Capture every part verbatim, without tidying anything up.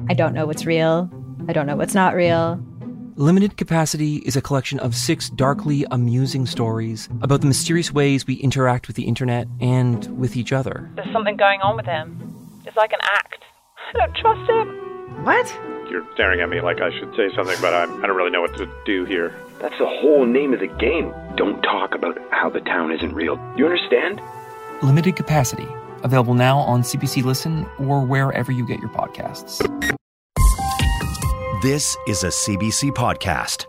I don't know what's real. I don't know what's not real. Limited Capacity is a collection of six darkly amusing stories about the mysterious ways we interact with the internet and with each other. There's something going on with him. It's like an act. I don't trust him. What? You're staring at me like I should say something, but I, I don't really know what to do here. That's the whole name of the game. Don't talk about how the town isn't real. You understand? Limited Capacity. Available now on C B C Listen or wherever you get your podcasts. This is a C B C podcast.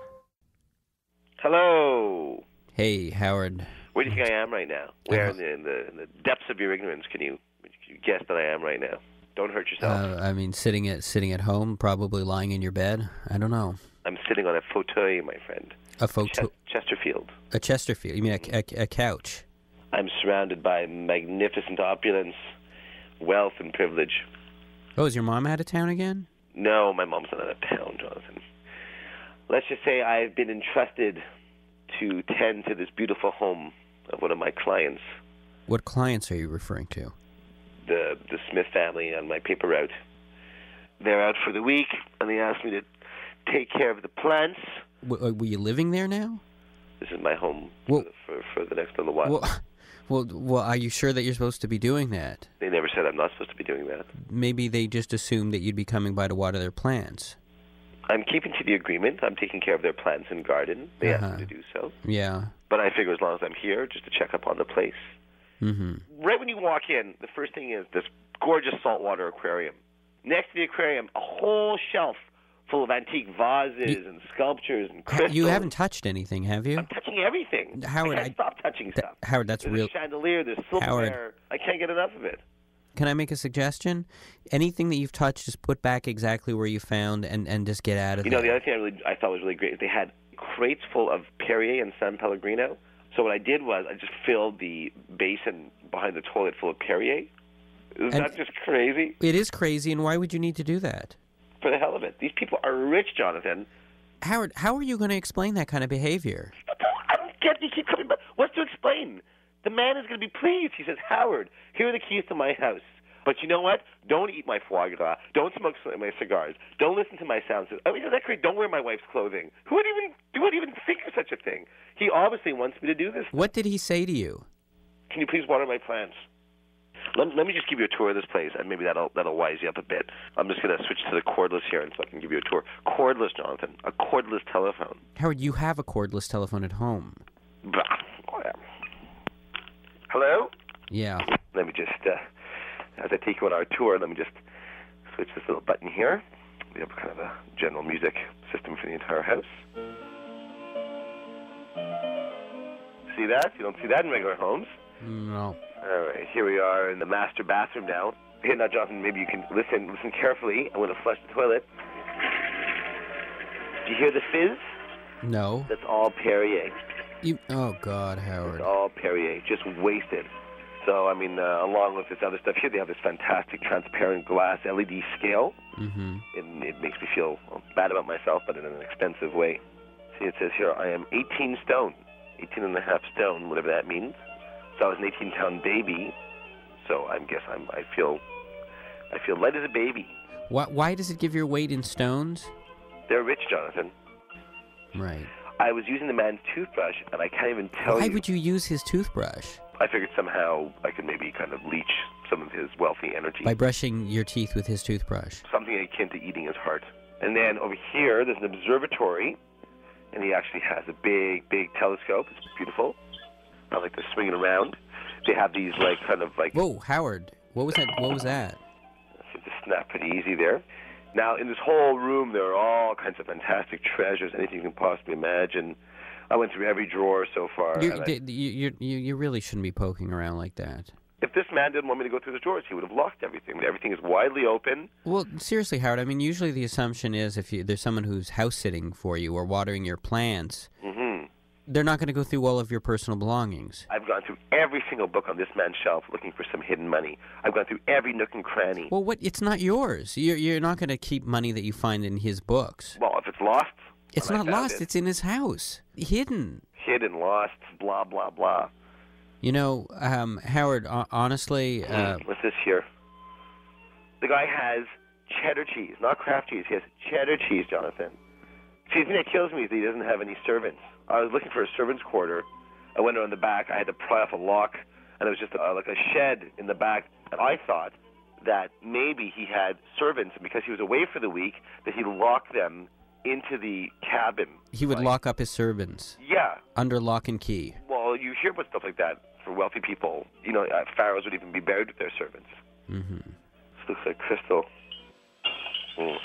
Hello. Hey, Howard. Where do you think I am right now? Where in the, in the, in the depths of your ignorance can you, can you guess that I am right now? Don't hurt yourself. Uh, I mean, sitting at sitting at home, probably lying in your bed. I don't know. I'm sitting on a fauteuil, my friend. A fauteuil? Ch- Chesterfield. A Chesterfield. You mean a, a, a couch? I'm surrounded by magnificent opulence, wealth, and privilege. Oh, is your mom out of town again? No, my mom's not out of town, Jonathan. Let's just say I've been entrusted to tend to this beautiful home of one of my clients. What clients are you referring to? The the Smith family on my paper route. They're out for the week, and they asked me to take care of the plants. W- were you living there now? This is my home well, for, for, for the next little while. Well, well, well, are you sure that you're supposed to be doing that? They never said I'm not supposed to be doing that. Maybe they just assumed that you'd be coming by to water their plants. I'm keeping to the agreement. I'm taking care of their plants and garden. They uh-huh. asked me to do so. Yeah. But I figure as long as I'm here, just to check up on the place. Mm-hmm. Right when you walk in, the first thing is this gorgeous saltwater aquarium. Next to the aquarium, a whole shelf full of antique vases you, and sculptures and crystals. You haven't touched anything, have you? I'm touching everything. Howard, I can't I, stop touching th- stuff. Howard, that's there's real. There's a chandelier, there's silverware. Howard. I can't get enough of it. Can I make a suggestion? Anything that you've touched, just put back exactly where you found and, and just get out of you there. You know, the other thing I, really, I thought was really great is they had crates full of Perrier and San Pellegrino. So what I did was I just filled the basin behind the toilet full of Perrier. Isn't and that just crazy? It is crazy, and why would you need to do that? For the hell of it. These people are rich, Jonathan. Howard, how are you going to explain that kind of behavior? I don't get you keep coming back. What's to explain? The man is going to be pleased. He says, Howard, here are the keys to my house. But you know what? Don't eat my foie gras. Don't smoke my cigars. Don't listen to my sounds. I mean, that great. Don't wear my wife's clothing. Who would even who would even think of such a thing? He obviously wants me to do this. What did he say to you? Can you please water my plants? Let, let me just give you a tour of this place, and maybe that'll that'll wise you up a bit. I'm just going to switch to the cordless here, and so I can give you a tour. Cordless, Jonathan. A cordless telephone. Howard, you have a cordless telephone at home. Hello? Yeah. Let me just, uh, as I take you on our tour, let me just switch this little button here. We have kind of a general music system for the entire house. See that? You don't see that in regular homes. No. All right, here we are in the master bathroom now. Here now, Jonathan, maybe you can listen listen carefully. I'm going to flush the toilet. Do you hear the fizz? No. That's all Perrier. You, oh, God, Howard. It's all Perrier, just wasted. So, I mean, uh, along with this other stuff here, they have this fantastic transparent glass L E D scale. Mm-hmm. It, it makes me feel bad about myself, but in an expensive way. See, it says here, I am eighteen stone, eighteen and a half stone, whatever that means. So I was an eighteen-pound baby, so I guess I'm, I feel I feel light as a baby. Why, why does it give your weight in stones? They're rich, Jonathan. Right. I was using the man's toothbrush, and I can't even tell Why you... Why would you use his toothbrush? I figured somehow I could maybe kind of leech some of his wealthy energy. By brushing your teeth with his toothbrush? Something akin to eating his heart. And then over here, there's an observatory, and he actually has a big, big telescope. It's beautiful. I like to swing it around. They have these, like, kind of like... Whoa, Howard. What was that? What was that? So just snap pretty easy there. Now, in this whole room, there are all kinds of fantastic treasures, anything you can possibly imagine. I went through every drawer so far. You, I, you, you, you really shouldn't be poking around like that. If this man didn't want me to go through the drawers, he would have locked everything. Everything is widely open. Well, seriously, Howard, I mean, usually the assumption is if you, there's someone who's house-sitting for you or watering your plants, mm-hmm. they're not going to go through all of your personal belongings. I've gone through every single book on this man's shelf looking for some hidden money. I've gone through every nook and cranny. Well, what? It's not yours. You're, you're not going to keep money that you find in his books. Well, if it's lost... It's not lost. It. It's in his house. Hidden. Hidden, lost, blah, blah, blah. You know, um, Howard, uh, honestly... Uh, mm, what's this here? The guy has cheddar cheese, not Kraft cheese. He has cheddar cheese, Jonathan. See, the thing that kills me is that he doesn't have any servants. I was looking for a servant's quarter. I went around the back. I had to pry off a lock, and there was just a, like a shed in the back. And I thought that maybe he had servants, and because he was away for the week, that he locked them into the cabin. He would like, lock up his servants. Yeah. Under lock and key. Well, you hear about stuff like that for wealthy people. You know, uh, pharaohs would even be buried with their servants. Mm-hmm. This looks like crystal. Mm.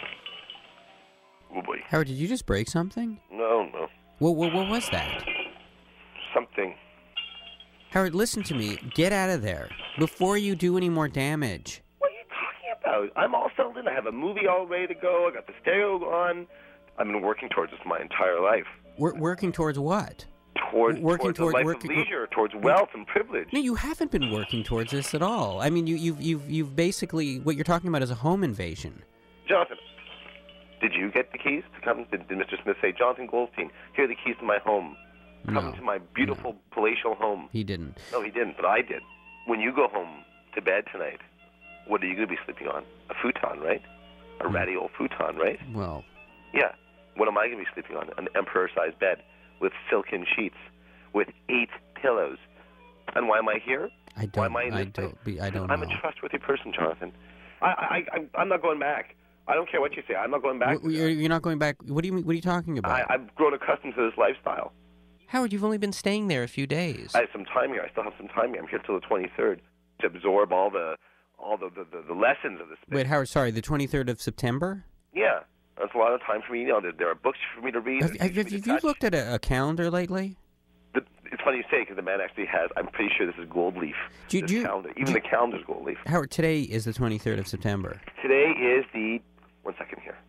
Oh, boy. Howard, did you just break something? No, no. What, what, what was that? Something. Howard, listen to me. Get out of there before you do any more damage. What are you talking about? I'm all settled in. I have a movie all ready to go. I got the stereo on. I've been working towards this my entire life. We're working towards what? Towards, working towards a life working, of leisure, towards wealth and privilege. No, you haven't been working towards this at all. I mean, you, you've, you've, you've basically, what you're talking about is a home invasion. Jonathan, did you get the keys to come? Did, did Mister Smith say, Jonathan Goldstein, here are the keys to my home. Come No, to my beautiful no. palatial home. He didn't. No, he didn't, but I did. When you go home to bed tonight, what are you going to be sleeping on? A futon, right? A Mm. ratty old futon, right? Well, Yeah. What am I going to be sleeping on? An emperor-sized bed with silken sheets, with eight pillows. And why am I here? I don't. Why am I in I this don't. place? Be, I don't I'm know. a trustworthy person, Jonathan. I, I, I, I'm not going back. I don't care what you say. I'm not going back. W- You're, you're not going back. What do you mean? What are you talking about? I, I've grown accustomed to this lifestyle. Howard, you've only been staying there a few days. I have some time here. I still have some time here. I'm here till the twenty-third to absorb all the, all the, the, the, the lessons of this. Wait, Howard. Sorry, the twenty-third of September. Yeah, that's a lot of time for me. You know, there, there are books for me to read. Have, have, have you looked at a, a calendar lately? The, it's funny you say because the man actually has. I'm pretty sure this is gold leaf. Do, this do you, calendar, even do, the calendar's gold leaf. Howard, today is the twenty-third of September. Today is the. One second here.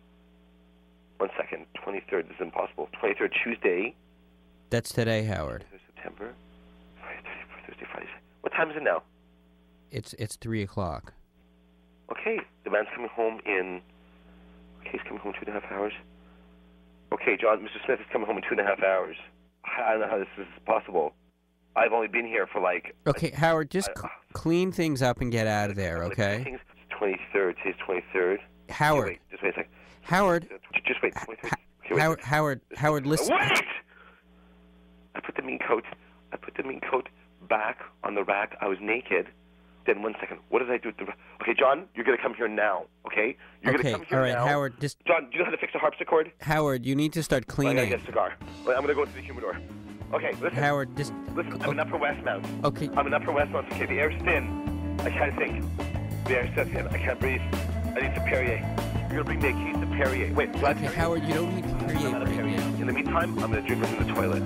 One second. twenty-third. This is impossible. twenty-third Tuesday. That's today, Howard. September. Friday, Thursday, Friday. What time is it now? It's it's three o'clock. Okay, the man's coming home in. Okay, he's coming home in two and a half hours. Okay, John, Mister Smith is coming home in two and a half hours. I don't know how this is possible. I've only been here for like. Okay, Howard, just I, c- clean things up and get out of there, okay? twenty-third. Today's twenty-third. Howard. Okay, wait, just wait a second. Howard. Just wait. wait, wait. Okay, wait. Howard, Howard, Howard, listen. Wait! I put the mean coat. I put the mean coat back on the rack. I was naked. Then one second. What did I do? With the... Okay, John, you're gonna come here now. Okay? You're Okay, gonna come here all right, now. Howard, just. John, do you know how to fix a harpsichord? Howard, you need to start Well, I gotta cleaning. get a cigar. Well, I'm gonna go to the humidor. Okay, listen. Howard, just. Listen, I'm an Upper Westmount. Okay. I'm an Upper Westmount. Okay, the air's thin. I can't think. The air's so thin. I can't breathe. I need some Perrier. You're gonna bring me a case of Perrier. Wait, Vlad Okay, Perrier? Howard, you don't need I'm Perrier not a right Perrier. now. In the meantime, I'm gonna drink this in the toilet.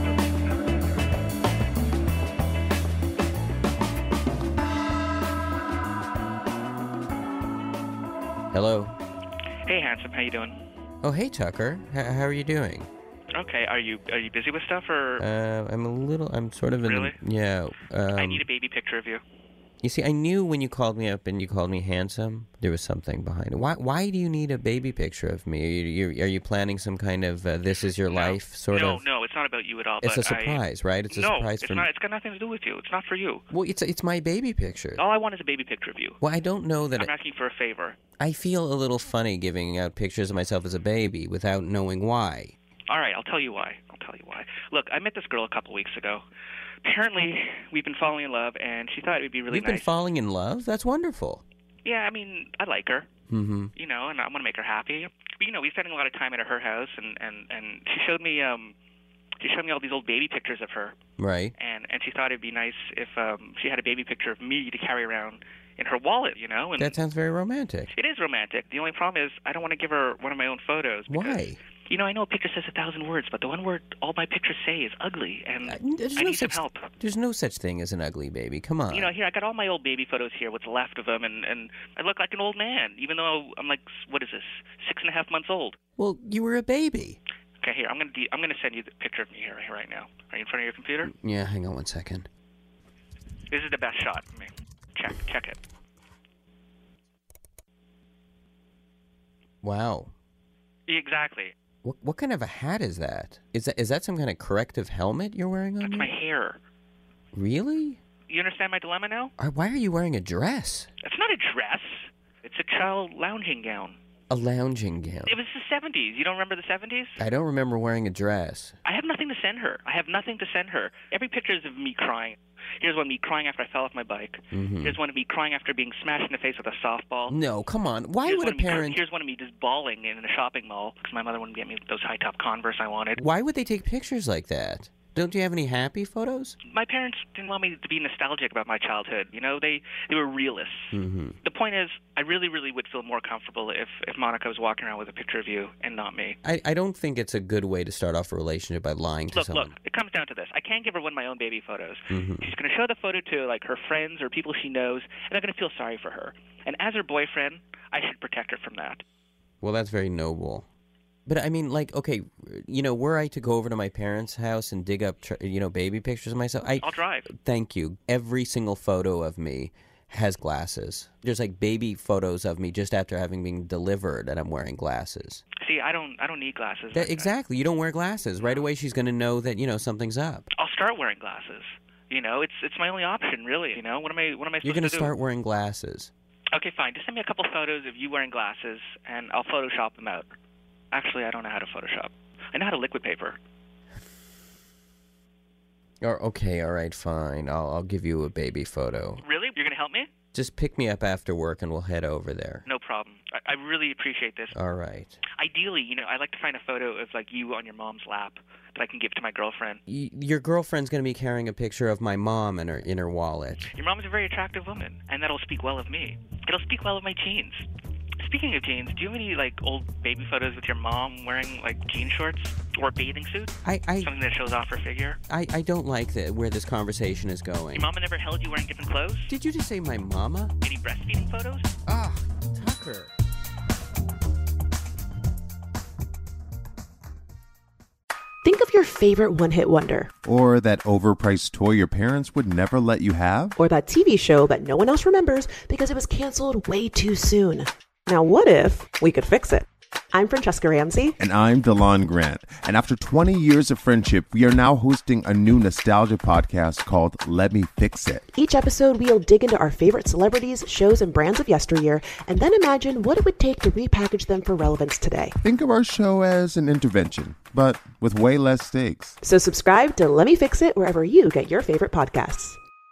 Hello. Hey, handsome, how you doing? Oh, hey, Tucker. H- how are you doing? Okay, are you are you busy with stuff or? Uh, I'm a little. I'm sort of in. Really? Yeah. Um, I need a baby picture of you. You see, I knew when you called me up and you called me handsome, there was something behind it. Why? Why do you need a baby picture of me? Are you, you, are you planning some kind of uh, "this is your No. life" sort no, of? No, no, it's not about you at all. It's but a surprise, I... right? It's a no, surprise it's for not. me. It's got nothing to do with you. It's not for you. Well, it's it's my baby picture. All I want is a baby picture of you. Well, I don't know that. I'm I, asking for a favor. I feel a little funny giving out pictures of myself as a baby without knowing why. All right, I'll tell you why. I'll tell you why. Look, I met this girl a couple weeks ago. Apparently, we've been falling in love, and she thought it would be really You've nice. been falling in love? That's wonderful. Yeah, I mean, I like her. Mm-hmm. You know, and I want to make her happy. But, you know, we're spending a lot of time at her house, and and and she showed me um, she showed me all these old baby pictures of her. Right. And and she thought it'd be nice if um she had a baby picture of me to carry around in her wallet, you know. And That sounds very romantic. it is romantic. The only problem is I don't want to give her one of my own photos. Because, Why? You know, I know a picture says a thousand words, but the one word all my pictures say is ugly, and Uh, There's I no need some such. help. There's no such thing as an ugly baby. Come on. You know, here I got all my old baby photos here, what's left of them, and and I look like an old man, even though I'm like, what is this, six and a half months old. Well, you were a baby. Okay, here I'm gonna de- I'm gonna send you the picture of me here right now. Are you in front of your computer? Yeah, hang on one second. This is the best shot for me. Check check it. Wow. Exactly. What what kind of a hat is that? Is that is that some kind of corrective helmet you're wearing on That's you? my hair. Really? You understand my dilemma now? Uh, Why are you wearing a dress? It's not a dress. It's a child lounging gown. A lounging gown. It was the seventies. You don't remember the seventies? I don't remember wearing a dress. I have nothing to send her. I have nothing to send her. Every picture is of me crying. Here's one of me crying after I fell off my bike. Mm-hmm. Here's one of me crying after being smashed in the face with a softball. No, come on. Why here's would a parent... Me, here's one of me just bawling in a shopping mall because my mother wouldn't get me those high-top Converse I wanted. Why would they take pictures like that? Don't you have any happy photos? My parents didn't want me to be nostalgic about my childhood. You know, they, they were realists. Mm-hmm. The point is, I really, really would feel more comfortable if, if Monica was walking around with a picture of you and not me. I, I don't think it's a good way to start off a relationship by lying to look, someone. Look, it comes down to this. I can't give her one of my own baby photos. Mm-hmm. She's going to show the photo to, like, her friends or people she knows, and they're going to feel sorry for her. And as her boyfriend, I should protect her from that. Well, that's very noble. But, I mean, like, okay, you know, were I to go over to my parents' house and dig up, you know, baby pictures of myself, I, I'll drive. Thank you. Every single photo of me has glasses. There's, like, baby photos of me just after having been delivered, and I'm wearing glasses. See, I don't I don't need glasses. That, exactly. You don't wear glasses. Right away, she's going to know that, you know, something's up. I'll start wearing glasses. You know, it's it's my only option, really. You know, what am I, what am I supposed You're gonna to do? You're going to start wearing glasses. Okay, fine. Just send me a couple photos of you wearing glasses, and I'll Photoshop them out. Actually, I don't know how to Photoshop. I know how to liquid paper. Or, okay, all right, fine. I'll I'll give you a baby photo. Really? You're going to help me? Just pick me up after work and we'll head over there. No problem. I, I really appreciate this. All right. Ideally, you know, I'd like to find a photo of, like, you on your mom's lap that I can give to my girlfriend. Y- your girlfriend's going to be carrying a picture of my mom in her, in her wallet. Your mom is a very attractive woman, and that'll speak well of me. It'll speak well of my jeans. Speaking of jeans, do you have any, like, old baby photos with your mom wearing, like, jean shorts or a bathing suit? I, I Something that shows off her figure? I, I don't like the, where this conversation is going. Your mama never held you wearing different clothes? Did you just say my mama? Any breastfeeding photos? Ah, Tucker. Think of your favorite one-hit wonder. Or that overpriced toy your parents would never let you have. Or that T V show that no one else remembers because it was canceled way too soon. Now, what if we could fix it? I'm Francesca Ramsey. And I'm DeLon Grant. And after twenty years of friendship, we are now hosting a new nostalgia podcast called Let Me Fix It. Each episode, we'll dig into our favorite celebrities, shows, and brands of yesteryear, and then imagine what it would take to repackage them for relevance today. Think of our show as an intervention, but with way less stakes. So subscribe to Let Me Fix It wherever you get your favorite podcasts.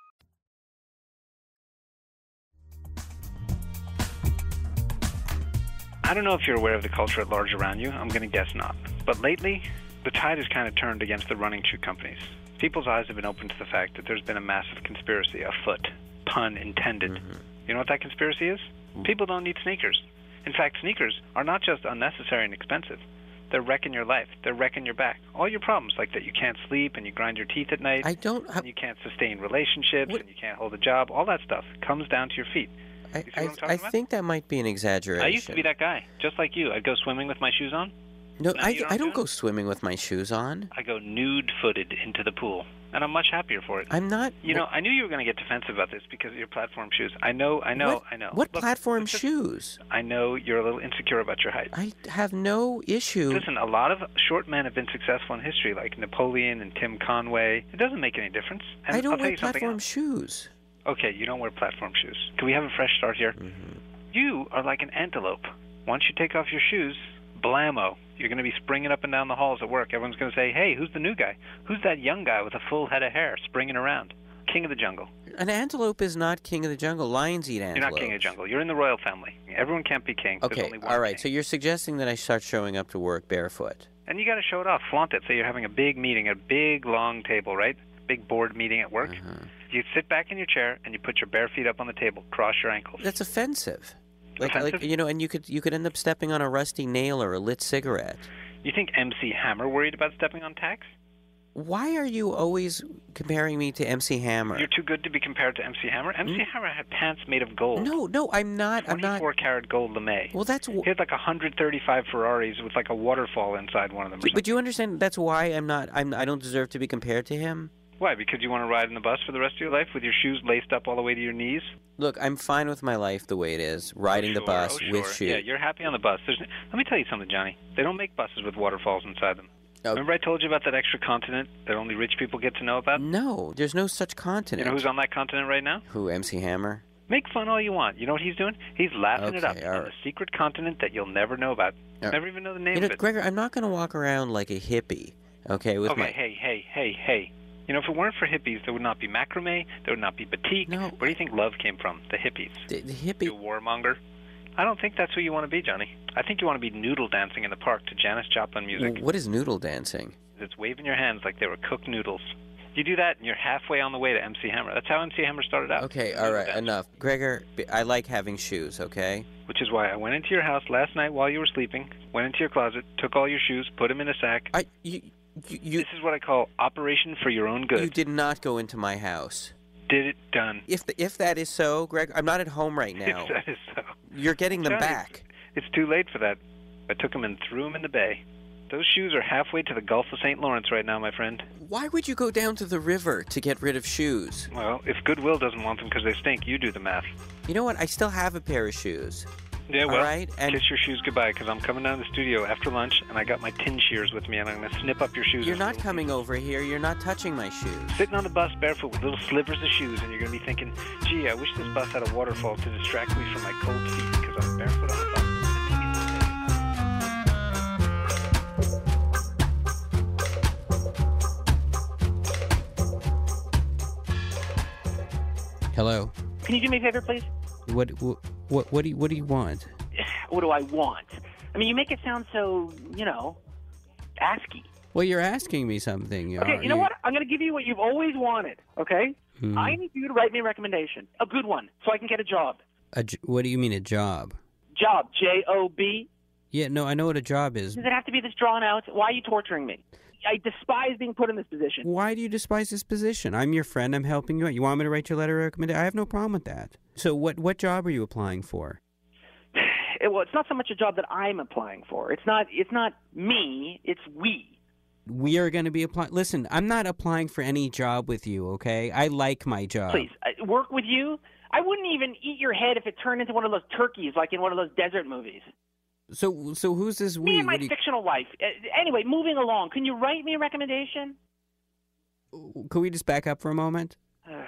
I don't know if you're aware of the culture at large around you. I'm going to guess not. But lately, the tide has kind of turned against the running shoe companies. People's eyes have been opened to the fact that there's been a massive conspiracy afoot. Pun intended. Mm-hmm. You know what that conspiracy is? Mm-hmm. People don't need sneakers. In fact, sneakers are not just unnecessary and expensive. They're wrecking your life. They're wrecking your back. All your problems, like that you can't sleep and you grind your teeth at night. I don't... And you can't sustain relationships what? and you can't hold a job. All that stuff comes down to your feet. I, I, I think that might be an exaggeration. I used to be that guy, just like you. I'd go swimming with my shoes on. No, I, don't I don't do go swimming with my shoes on. I go nude-footed into the pool, and I'm much happier for it. I'm not... You know, I knew you were going to get defensive about this because of your platform shoes. I know, I know, what, I know. What Look, platform just, shoes? I know you're a little insecure about your height. I have no issue. Listen, a lot of short men have been successful in history, like Napoleon and Tim Conway. It doesn't make any difference. And I don't I'll tell wear you something platform else. shoes. Okay, you don't wear platform shoes. Can we have a fresh start here? Mm-hmm. You are like an antelope. Once you take off your shoes, blammo. You're going to be springing up and down the halls at work. Everyone's going to say, hey, who's the new guy? Who's that young guy with a full head of hair springing around? King of the jungle. An antelope is not king of the jungle. Lions eat antelopes. You're not king of the jungle. You're in the royal family. Everyone can't be king. Okay, There's only one all right. king. So you're suggesting that I start showing up to work barefoot. And you got to show it off. Flaunt it. Say you're having a big meeting, a big, long table, right? Big board meeting at work. Uh-huh. You sit back in your chair and you put your bare feet up on the table, cross your ankles. That's offensive. Like, offensive? like you know, and you could you could end up stepping on a rusty nail or a lit cigarette. You think M C Hammer worried about stepping on tacks? Why are you always comparing me to M C Hammer? You're too good to be compared to M C Hammer. M C mm. Hammer had pants made of gold. No, no, I'm not. I'm not. twenty-four karat gold lame. Well, that's. He had like one hundred thirty-five Ferraris with like a waterfall inside one of them. Or but you understand? That's why I'm not. I'm. I don't deserve to be compared to him. Why? Because you want to ride in the bus for the rest of your life with your shoes laced up all the way to your knees? Look, I'm fine with my life the way it is, riding oh, sure. the bus oh, sure. with shoes. Yeah, you're happy on the bus. There's, let me tell you something, Johnny. They don't make buses with waterfalls inside them. Oh. Remember I told you about that extra continent that only rich people get to know about? No, there's no such continent. You know who's on that continent right now? Who, M C Hammer? Make fun all you want. You know what he's doing? He's laughing Okay, it up all on right. a secret continent that you'll never know about. All right. Never even know the name You know, of it. Gregor, I'm not going to walk around like a hippie, okay, with okay, my... hey, hey, hey, hey. You know, if it weren't for hippies, there would not be macrame, there would not be batik. No. Where do you think love came from? The hippies. The, the hippie... You warmonger. I don't think that's who you want to be, Johnny. I think you want to be noodle dancing in the park to Janis Joplin music. What is noodle dancing? It's waving your hands like they were cooked noodles. You do that, and you're halfway on the way to M C Hammer. That's how M C Hammer started out. Okay, all right, enough. Gregor, I like having shoes, okay? Which is why I went into your house last night while you were sleeping, went into your closet, took all your shoes, put them in a sack. I, you, you, you, this is what I call Operation for Your Own Good. You did not go into my house. Did it done. If the, if that is so, Greg, I'm not at home right now. If that is so. You're getting them Johnny, back. It's too late for that. I took them and threw them in the bay. Those shoes are halfway to the Gulf of Saint Lawrence right now, my friend. Why would you go down to the river to get rid of shoes? Well, if Goodwill doesn't want them because they stink, you do the math. You know what? I still have a pair of shoes. Yeah, well, all right? And kiss your shoes goodbye because I'm coming down to the studio after lunch and I got my tin shears with me and I'm going to snip up your shoes. You're not coming over here. You're not touching my shoes. Sitting on the bus barefoot with little slivers of shoes and you're going to be thinking, gee, I wish this bus had a waterfall to distract me from my cold feet because I'm barefoot on the bus. Hello. Can you do me a favor, please? What what what, what do you what do you want? What do I want? I mean, you make it sound so, you know, asky. Well, you're asking me something. You Okay, are, you know you... what? I'm going to give you what you've always wanted, okay? Hmm. I need you to write me a recommendation, a good one, so I can get a job. A j- what do you mean a job? Job, J O B. Yeah, no, I know what a job is. Does it have to be this drawn out? Why are you torturing me? I despise being put in this position. Why do you despise this position? I'm your friend. I'm helping you out. You want me to write your letter of recommendation? I have no problem with that. So what what job are you applying for? It, well, it's not so much a job that I'm applying for. It's not. It's not me. It's we. We are going to be applying. Listen, I'm not applying for any job with you, okay? I like my job. Please, I, work with you? I wouldn't even eat your head if it turned into one of those turkeys like in one of those desert movies. So so who's this we? Me and my What do you- fictional wife. Uh, anyway, moving along. Can you write me a recommendation? Could we just back up for a moment?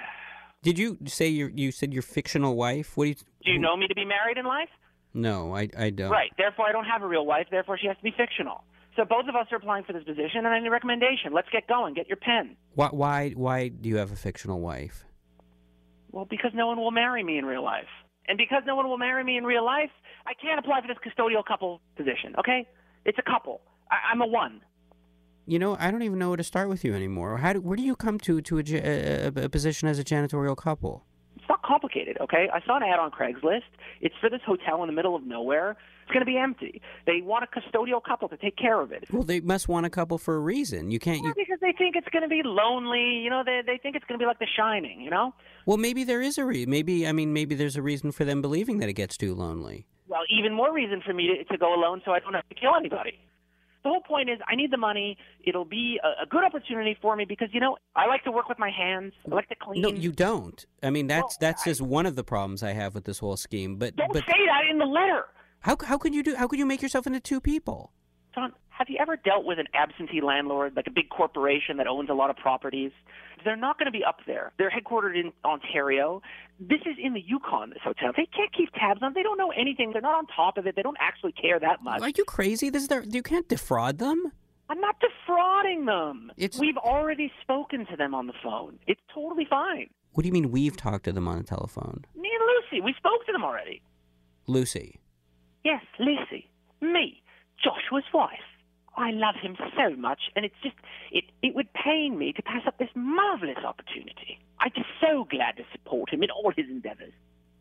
Did you say you you said your fictional wife? What do you? Do you know me to be married in life? No, I I don't. Right. Therefore, I don't have a real wife. Therefore, she has to be fictional. So both of us are applying for this position, and I need a recommendation. Let's get going. Get your pen. Why why why do you have a fictional wife? Well, because no one will marry me in real life. And because no one will marry me in real life, I can't apply for this custodial couple position, okay? It's a couple. I- I'm a one. You know, I don't even know where to start with you anymore. How do, where do you come to to a, ja- a, a position as a janitorial couple? It's not complicated, okay? I saw an ad on Craigslist. It's for this hotel in the middle of nowhere. It's going to be empty. They want a custodial couple to take care of it. Well, they must want a couple for a reason. You can't. You... Well, because they think it's going to be lonely. You know, they they think it's going to be like The Shining, you know? Well, maybe there is a reason. Maybe, I mean, maybe there's a reason for them believing that it gets too lonely. Well, even more reason for me to, to go alone so I don't have to kill anybody. The whole point is I need the money. It'll be a, a good opportunity for me because, you know, I like to work with my hands. I like to clean. No, you don't. I mean, that's Well, that's just one of the problems I have with this whole scheme. But Don't but say that in the letter. how how could you do? How could you make yourself into two people? John, have you ever dealt with an absentee landlord, like a big corporation that owns a lot of properties? They're not going to be up there. They're headquartered in Ontario. This is in the Yukon, this hotel. They can't keep tabs on. They don't know anything. They're not on top of it. They don't actually care that much. Are you crazy? This is their, you can't defraud them. I'm not defrauding them. It's- We've already spoken to them on the phone. It's totally fine. What do you mean we've talked to them on the telephone? Me and Lucy, we spoke to them already. Lucy. Yes, Lucy. Me, Joshua's wife. I love him so much, and it's just, it, it would pain me to pass up this marvelous opportunity. I'm just so glad to support him in all his endeavors.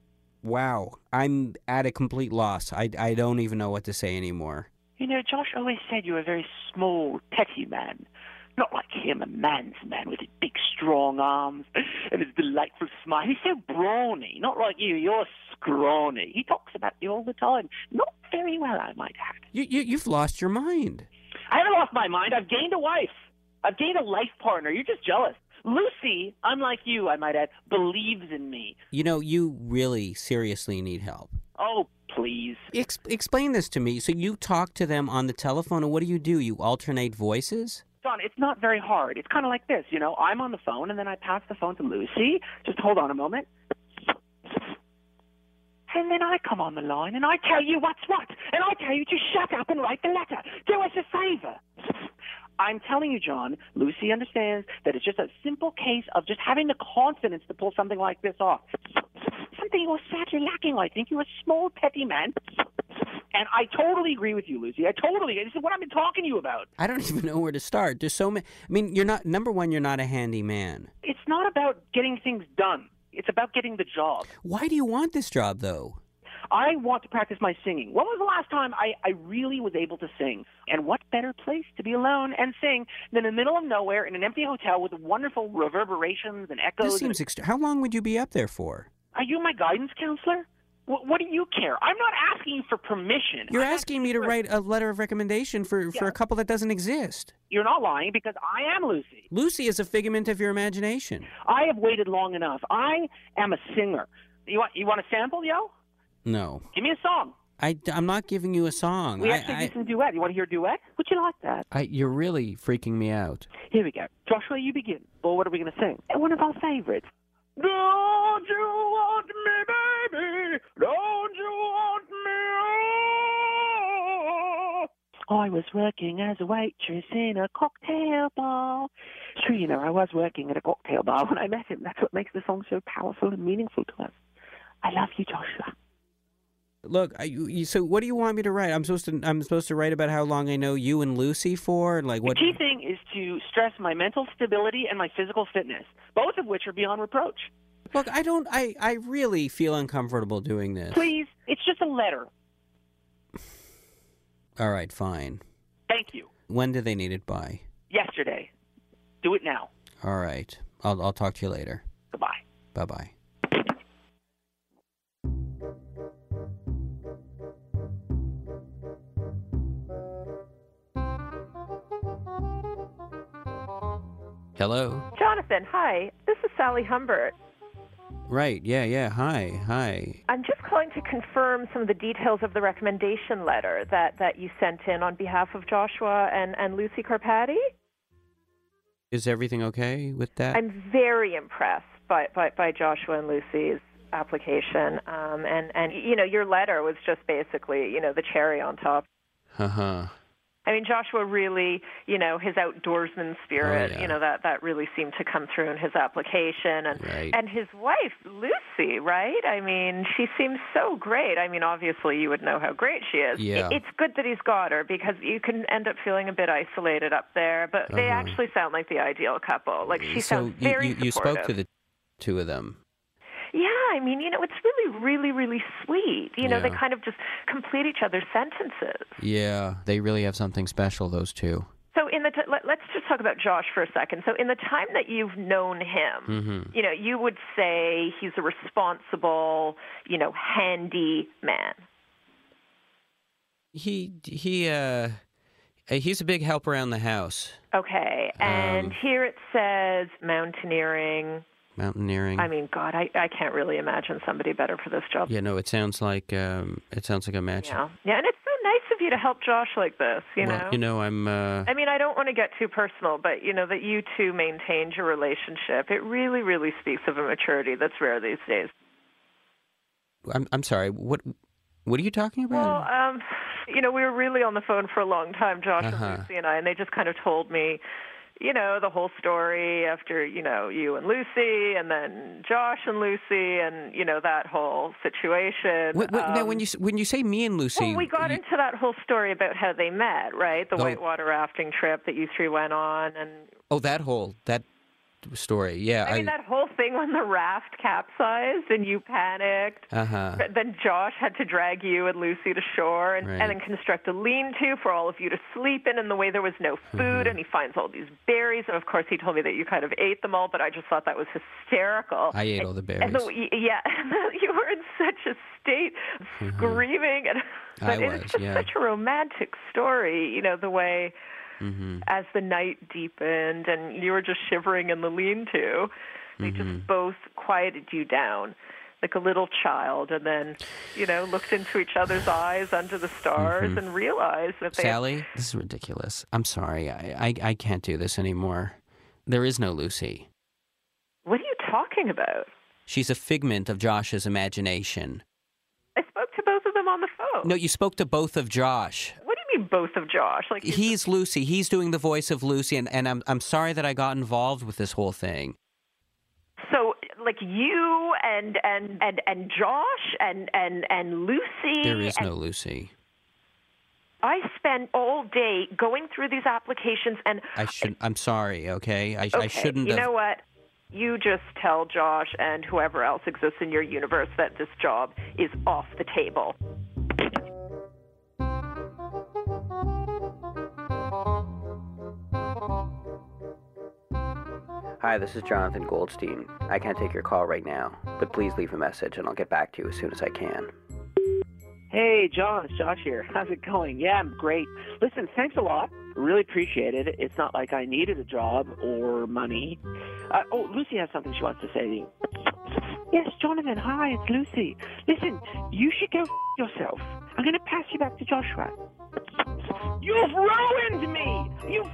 Wow. I'm at a complete loss. I, I don't even know what to say anymore. You know, Josh always said you were a very small, petty man. Not like him, a man's man with his big, strong arms and his delightful smile. He's so brawny. Not like you. You're scrawny. He talks about you all the time. Not very well, I might add. You, you, you've lost your mind. I haven't lost my mind. I've gained a wife. I've gained a life partner. You're just jealous. Lucy, unlike you, I might add, believes in me. You know, you really seriously need help. Oh, please. Ex- explain this to me. So you talk to them on the telephone, and what do you do? You alternate voices? John, it's not very hard. It's kind of like this, you know. I'm on the phone, and then I pass the phone to Lucy. Just hold on a moment. And then I come on the line and I tell you what's what. And I tell you to shut up and write the letter. Do us a favor. I'm telling you, John, Lucy understands that it's just a simple case of just having the confidence to pull something like this off. Something you're sadly lacking, I think. You're a small, petty man. And I totally agree with you, Lucy. I totally. This is what I've been talking to you about. I don't even know where to start. There's so many. I mean, you're not, number one, you're not a handy man. It's not about getting things done. It's about getting the job. Why do you want this job, though? I want to practice my singing. When was the last time I, I really was able to sing? And what better place to be alone and sing than in the middle of nowhere in an empty hotel with wonderful reverberations and echoes? This seems and... extra. How long would you be up there for? Are you my guidance counselor? What, what do you care? I'm not asking you for permission. You're I'm asking me to for... write a letter of recommendation for, yeah. for a couple that doesn't exist. You're not lying because I am Lucy. Lucy is a figment of your imagination. I have waited long enough. I am a singer. You want, you want a sample, yo? No. Give me a song. I, I'm not giving you a song. We I, actually I, do some duet. You want to hear a duet? Would you like that? I, you're really freaking me out. Here we go. Joshua, you begin. Well, what are we going to sing? One of our favorites. Don't you want me, baby? Don't you want me? Oh. I was working as a waitress in a cocktail bar. Sure, you know, I was working at a cocktail bar when I met him. That's what makes the song so powerful and meaningful to us. I love you, Joshua. Look, I, you, so what do you want me to write? I'm supposed to I'm supposed to write about how long I know you and Lucy for, like what? The key thing is to stress my mental stability and my physical fitness, both of which are beyond reproach. Look, I don't. I, I really feel uncomfortable doing this. Please, it's just a letter. All right, fine. Thank you. When do they need it by? Yesterday. Do it now. All right. I'll I'll talk to you later. Goodbye. Bye bye. Hello? Jonathan, hi. This is Sally Humbert. Right, yeah, yeah. Hi, hi. I'm just calling to confirm some of the details of the recommendation letter that, that you sent in on behalf of Joshua and, and Lucy Carpati. Is everything okay with that? I'm very impressed by, by, by Joshua and Lucy's application. Um, and, and, you know, your letter was just basically, you know, the cherry on top. Uh-huh. I mean, Joshua really, you know, his outdoorsman spirit, oh, yeah. you know, that, that really seemed to come through in his application. And right. and his wife, Lucy, right? I mean, she seems so great. I mean, obviously you would know how great she is. Yeah. It, it's good that he's got her because you can end up feeling a bit isolated up there. But they Uh-huh. actually sound like the ideal couple. Like, she so sounds very you, you, you supportive. spoke to the two of them. Yeah, I mean, you know, it's really, really, really sweet. You know, Yeah. they kind of just complete each other's sentences. Yeah, they really have something special, those two. So in the t- let, let's just talk about Josh for a second. So in the time that you've known him, Mm-hmm. you know, you would say he's a responsible, you know, handy man. He, he, uh, he's a big help around the house. Okay, and Um, here it says mountaineering. Mountaineering. I mean, God, I, I can't really imagine somebody better for this job. Yeah, no, it sounds like um, it sounds like a match. Yeah, yeah, and it's so nice of you to help Josh like this, you well, know? you know, I'm. Uh, I mean, I don't want to get too personal, but, you know, that you two maintained your relationship, it really, really speaks of a maturity that's rare these days. I'm. I'm sorry. What? What are you talking Well, about? um, you know, we were really on the phone for a long time, Josh Uh-huh. and Lucy and I, and they just kind of told me, you know, the whole story after, you know, you and Lucy, and then Josh and Lucy, and, you know, that whole situation. What, what, now, Um, when you s- when you say me and Lucy, Well, we got you- into that whole story about how they met, right? The Oh. whitewater rafting trip that you three went on, and oh, that whole that story, yeah. I mean, that whole thing when the raft capsized and you panicked. Uh huh. But then Josh had to drag you and Lucy to shore and, Right. and then construct a lean-to for all of you to sleep in, and the way there was no food, Mm-hmm. and he finds all these berries, and of course he told me that you kind of ate them all, but I just thought that was hysterical. I ate all the berries. And the, yeah, you were in such a state, screaming, and but I it was, was just yeah. such a romantic story, you know, the way Mm-hmm. as the night deepened and you were just shivering in the lean-to, they Mm-hmm. just both quieted you down like a little child, and then, you know, looked into each other's eyes under the stars Mhm. and realized that they Sally, this is ridiculous. I'm sorry. I, I I can't do this anymore. There is no Lucy. What are you talking about? She's a figment of Josh's imagination. him on the phone. No, you spoke to both of Josh. What do you mean both of Josh? Like He's Lucy. He's doing the voice of Lucy, and, and I'm I'm sorry that I got involved with this whole thing. So, like you and and and, and Josh and, and, and Lucy. There is and no Lucy. I spent all day going through these applications, and I should. I'm sorry. Okay, I, okay, I shouldn't. You have... know what? You just tell Josh and whoever else exists in your universe that this job is off the table. Hi, this is Jonathan Goldstein. I can't take your call right now, but please leave a message and I'll get back to you as soon as I can. Hey, John, it's Josh here. How's it going? Yeah, I'm great. Listen, thanks a lot. Really appreciate it. It's not like I needed a job or money. Uh, oh, Lucy has something she wants to say to you. Yes, Jonathan, hi, it's Lucy. Listen, you should go f*** yourself. I'm going to pass you back to Joshua. You've ruined me! You've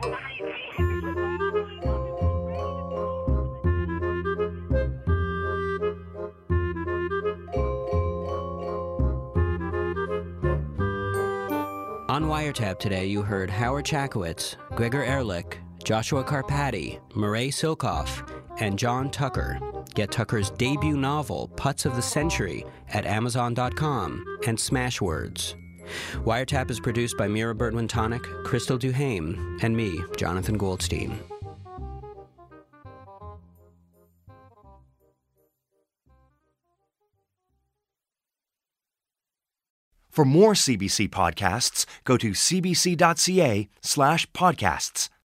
On Wiretap today, you heard Howard Chakowitz, Gregor Ehrlich, Joshua Karpati, Murray Silkoff, and John Tucker. Get Tucker's debut novel, Putts of the Century, at Amazon dot com and Smashwords. Wiretap is produced by Mira Bertwin-Tonic, Crystal Duhame, and me, Jonathan Goldstein. For more C B C podcasts, go to cbc.ca slash podcasts.